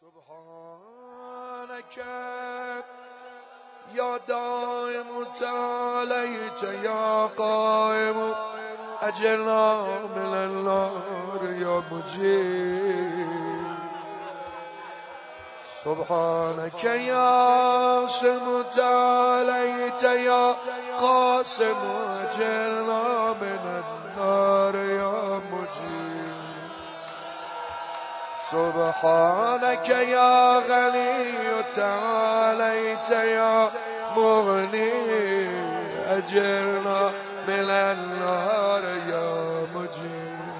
سبحانك يا دائم تعاليت يا قائم أجرنا من النار يا مجيب. سبحانك يا سم تعاليت يا قاسم أجرنا من النار يا مجيب. سبحانك يا غني تعاليت يا مغني أجرنا من النار يا مجيب.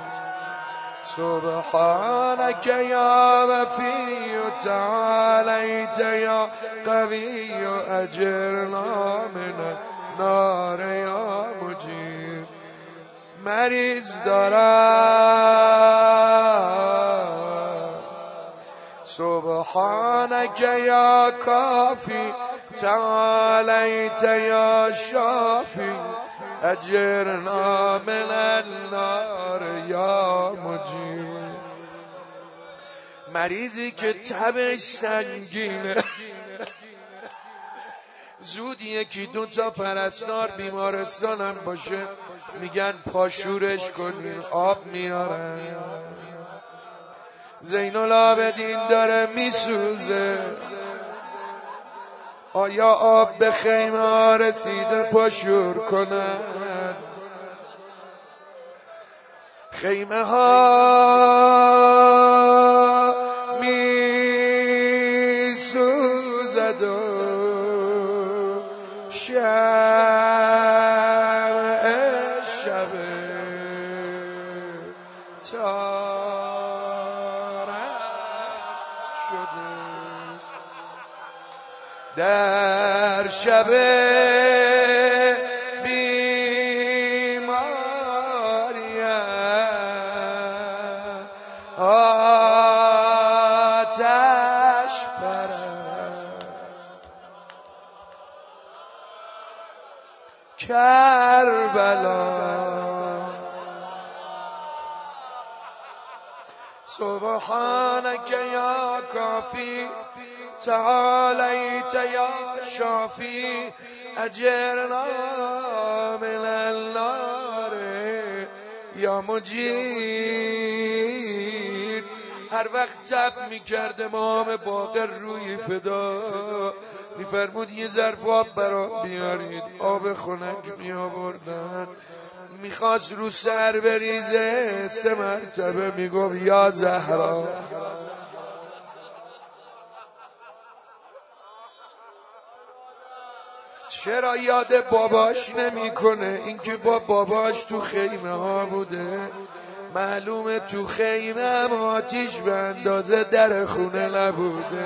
سبحانك يا وفي تعاليت يا قوي أجرنا من النار يا مجيب. مریض دارم سبحانك يا كافي تعاليت يا شافي أجرنا من النار يا مجيب. مریضی که تبش سنگینه زود یکی دو تا پرستار بیمارستانم باشه میگن پاشورش کنین آب میارن. زین العابدین داره میسوزه، آیا آب به خیمه ها رسیده پاشور کنن؟ خیمه ها میسوزد و شمع شب تارک شده در شب بیماریم آتش پرست کربلا. سبحانك يا كافي تعاليت يا شافي أجرنا من النار يا مجيب. هر وقت تب میکرد امام باقر روی فدا میفرمود یه ظرف آب برام بیارید. آب خنک میآوردن، میخواست رو سر بریزه 3 مرتبه میگفت یا زهرا. چرا یاد باباش نمیکنه؟ اینکه با باباش تو خیمه ها بوده، معلومه تو خیمه هم آتیش به اندازه در خونه نبوده.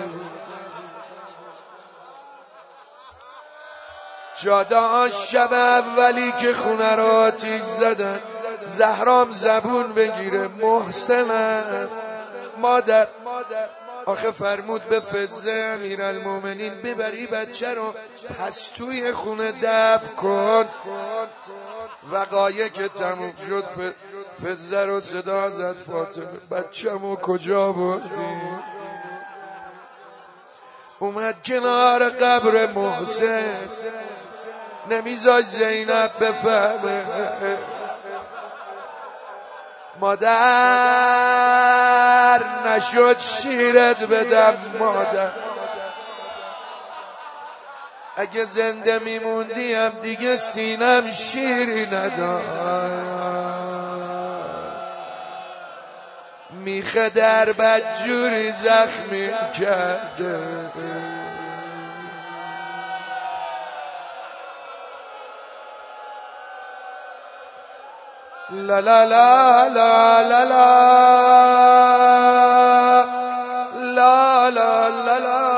جاده شب اولی که خونه را آتیش زدن، زهرام زبون بگیره محسنم مادر آخه فرمود به فزه امیرالمومنین ببری بچه رو پس توی خونه دفن کن. وقایع که تموم شد فزه رو صدا زد فاطمه بچه‌مو کجا بردی؟ اومد کنار قبر محسن نمیذاش زینب بفهمه. مادر نشد شیرت بدم مادر، اگه زنده میموندیم دیگه سینم شیری نداشت. میخه در بدجوری زخمی کرده لا لا لا لا لا لا لا لا لا.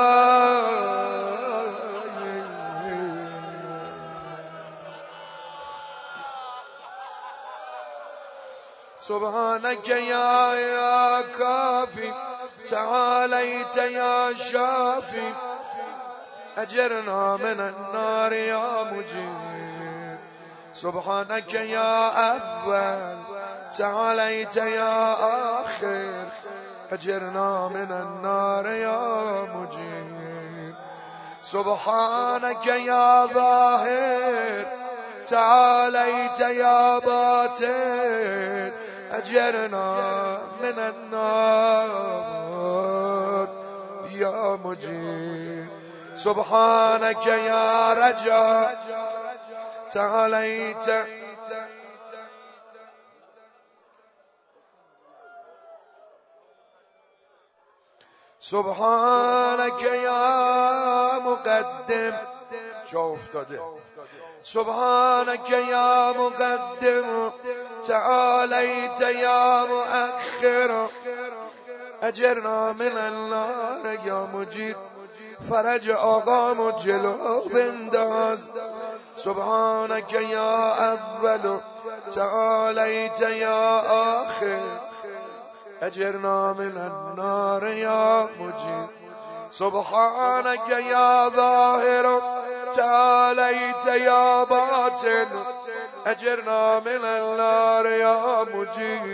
سبحانك يا كافي تعاليت يا شافي أجرنا من النار يا مجيب. سبحانك يا أول تعاليت يا آخر أجرنا من النار يا مجير سبحانك يا ظاهر تعاليت يا باطن أجرنا من النار يا مجير سبحانك يا رجاء تعاليت سبحانك يا مقدم جا افتاده سبحانك يا مقدم تعاليت يا مؤخر أجرنا من النار يا مجير فرج آقام و جلو بنداز سبحانك يا أول تعاليت يا آخر أجرنا من النار يا مجير سبحانك يا ظاهر تعاليت يا باطن أجرنا من النار يا مجير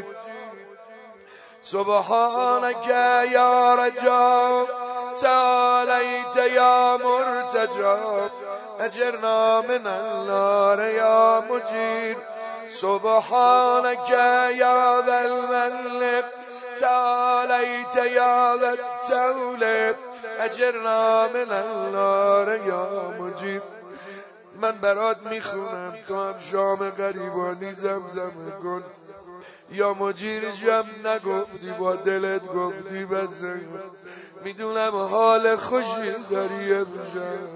سبحانك يا رجاء تعاليت يا مرتجى أجرنا من النار يا مجير سبحانك يا ذا المن تعاليت يا ذا التول أجرنا من النار يا مجيب من برات میخونم تو هم شام غریبانی زمزم کن یا مجیر جمع نگفتی با دلت گفتی بس میدونم حال خوشی داری امشب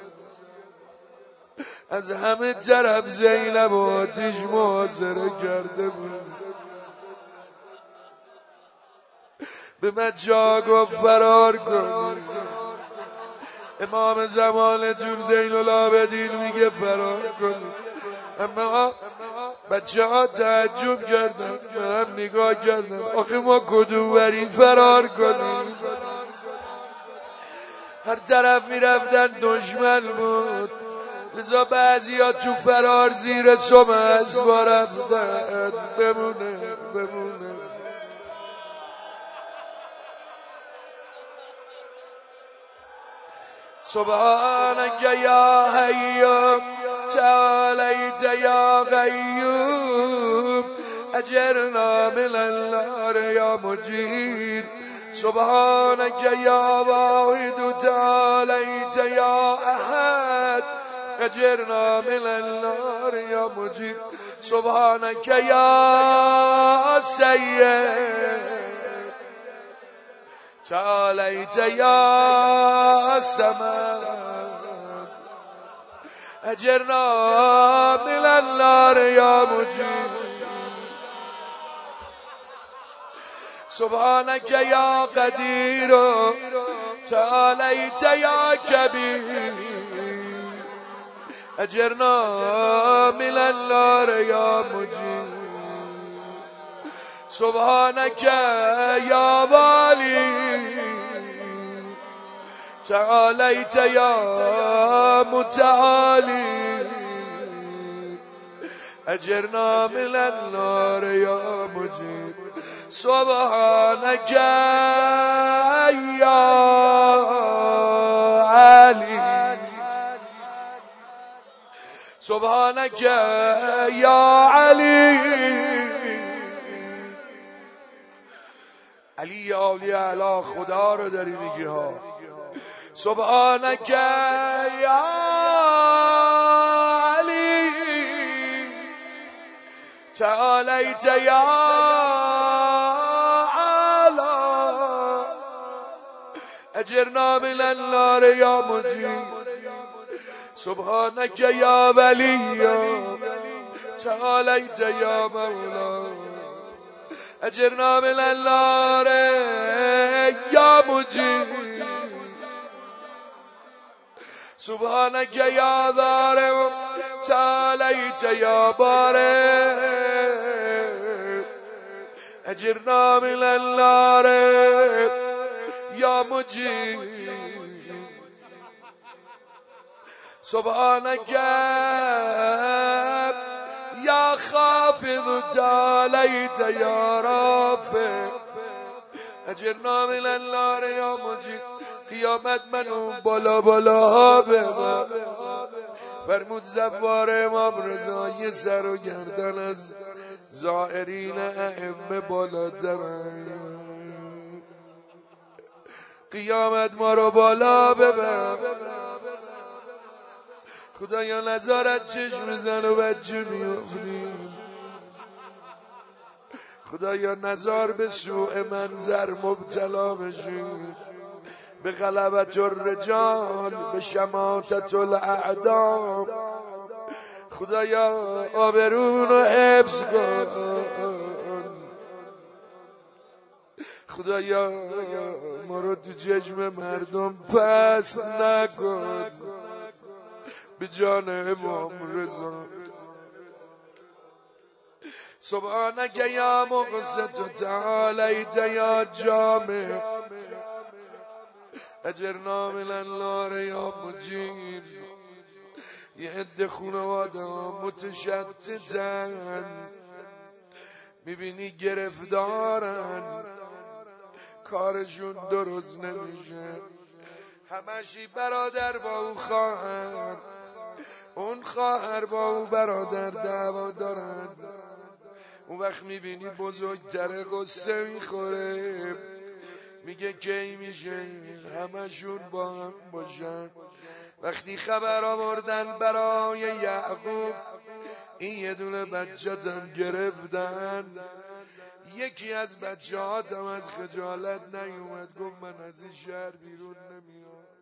از همه طرف زینب و آتیش محاصره کرده بود به من جا گفت فرار کن امام زمانتون زین العابدین میگه فرار کن اما بچه ها تعجب کردن من هم نگاه کردم آخه ما کدوم فرار کنیم هر طرف میرفتن دشمن بود لذا بعضی ها تو فرار زیر سم اسبا رفتن بمونه سبحانك يا حي تعاليت يا قيوم أجرنا من النار يا مجير سبحانك يا واحد تعاليت يا أحد أجرنا من النار يا مجير سبحانك يا سيد تعاليت يا السماء أجرنا من النار يا مجير سبحانك يا قدير تعاليت يا كبير أجرنا من النار يا مجير سبحانك يا والي تعاليت يا متعالي أجرنا من النار يا مجير سبحانك يا علي سبحانك يا علي علی اولیاء اعلی خدا رو داری میگی ها سبحانك یا علی تعاليت یا علی اجرنا من النار یا مجير سبحانك یا ولی تعاليت یا مولا أجرنا من النار يا مجير سبحانك يا ضارع تعاليت يا بارع أجرنا من النار يا مجير سبحانك يا خافض تعاليت يا رافع اجرنا من النار یا مجید. قیامت منو بالا بالاها ببر. فرمود زوار امام رضا یه سر و گردن از زائرین ائمه بالاتر. قیامت ما رو بالا ببر. خدایا نظارت چشم زن و بچه میافتیم. خدایا نظار به سوء منظر مبتلا بشیم، به غلبت الرجال، به شماتت الاعدام. خدایا آبرون رو حفظ کن. خدایا ما رو تو چشم مردم پس نکن. به جان امام رضا. سبحانک یا مقسط تعالیت یا جامع. اجرنا من النار یا مجیر. یه عده خانواده متشتتن، میبینی گرفتارن، کارشون درست نمیشه، همشی برادر با او خواهر، اون خواهر با او برادر دعوا دارن. اون وقت میبینی بزرگتر قصه میخوره، میگه کی میشه همشون با هم باشن. وقتی خبر آوردن برای یعقوب این یه دونه بچه‌تم گرفتن، یکی از بچه‌هاتم از خجالت نیومد، گفت من از این شهر بیرون نمیام.